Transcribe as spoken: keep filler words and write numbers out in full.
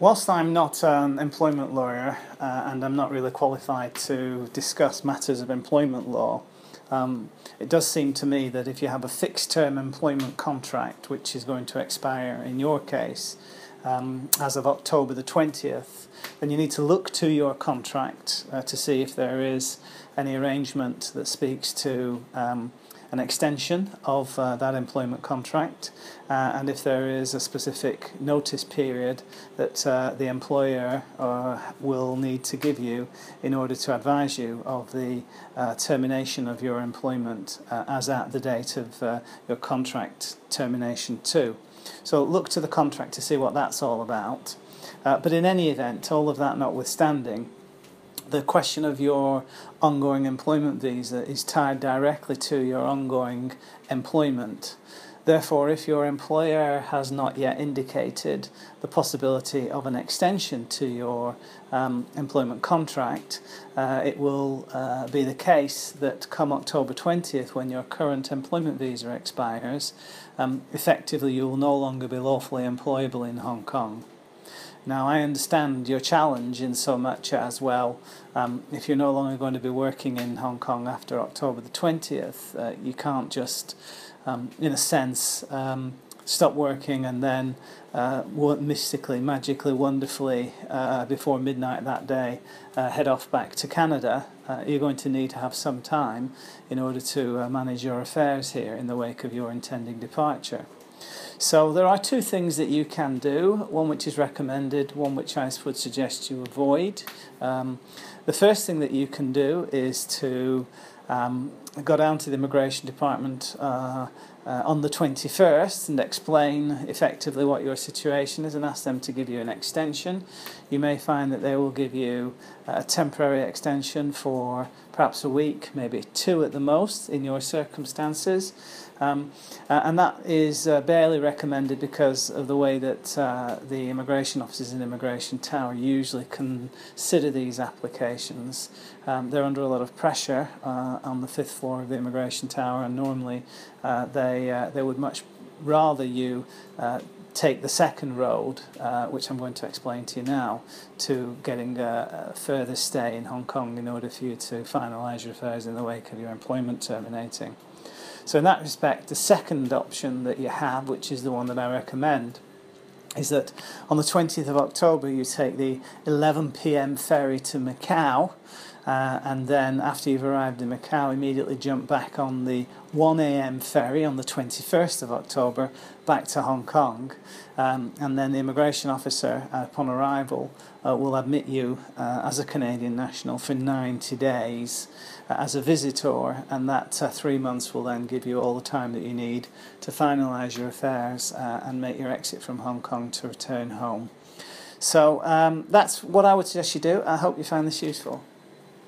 Whilst I'm not an employment lawyer uh, and I'm not really qualified to discuss matters of employment law, um, it does seem to me that if you have a fixed term employment contract which is going to expire in your case um, as of October the twentieth, then you need to look to your contract uh, to see if there is any arrangement that speaks to um, an extension of uh, that employment contract, uh, and if there is a specific notice period that uh, the employer uh, will need to give you in order to advise you of the uh, termination of your employment uh, as at the date of uh, your contract termination too. So look to the contract to see what that's all about. Uh, but in any event, all of that notwithstanding, the question of your ongoing employment visa is tied directly to your ongoing employment. Therefore, if your employer has not yet indicated the possibility of an extension to your um, employment contract, uh, it will uh, be the case that come October twentieth, when your current employment visa expires, um, effectively you will no longer be lawfully employable in Hong Kong. Now, I understand your challenge in so much as, well, um, if you're no longer going to be working in Hong Kong after October the twentieth, uh, you can't just, um, in a sense, um, stop working and then uh, mystically, magically, wonderfully, uh, before midnight that day, uh, head off back to Canada. Uh, you're going to need to have some time in order to uh, manage your affairs here in the wake of your intending departure. So there are two things that you can do, one which is recommended, one which I would suggest you avoid. Um, the first thing that you can do is to um, go down to the Immigration Department uh, uh, on the twenty-first and explain effectively what your situation is and ask them to give you an extension. You may find that they will give you a temporary extension for perhaps a week, maybe two at the most in your circumstances. Um, uh, and that is uh, barely recommended because of the way that uh, the immigration officers in Immigration Tower usually consider these applications. Um, they're under a lot of pressure uh, on the fifth floor of the Immigration Tower, and normally uh, they uh, they would much rather you uh, take the second road, uh, which I'm going to explain to you now, to getting a, a further stay in Hong Kong in order for you to finalise your affairs in the wake of your employment terminating. So in that respect, the second option that you have, which is the one that I recommend, is that on the twentieth of October you take the eleven p m ferry to Macau, uh, and then after you've arrived in Macau, immediately jump back on the one a m ferry on the twenty-first of October back to Hong Kong, um, and then the immigration officer, uh, upon arrival, uh, will admit you uh, as a Canadian national for ninety days uh, as a visitor, and that uh, three months will then give you all the time that you need to finalise your affairs uh, and make your exit from Hong Kong to return home. So um, that's what I would suggest you do. I hope you find this useful.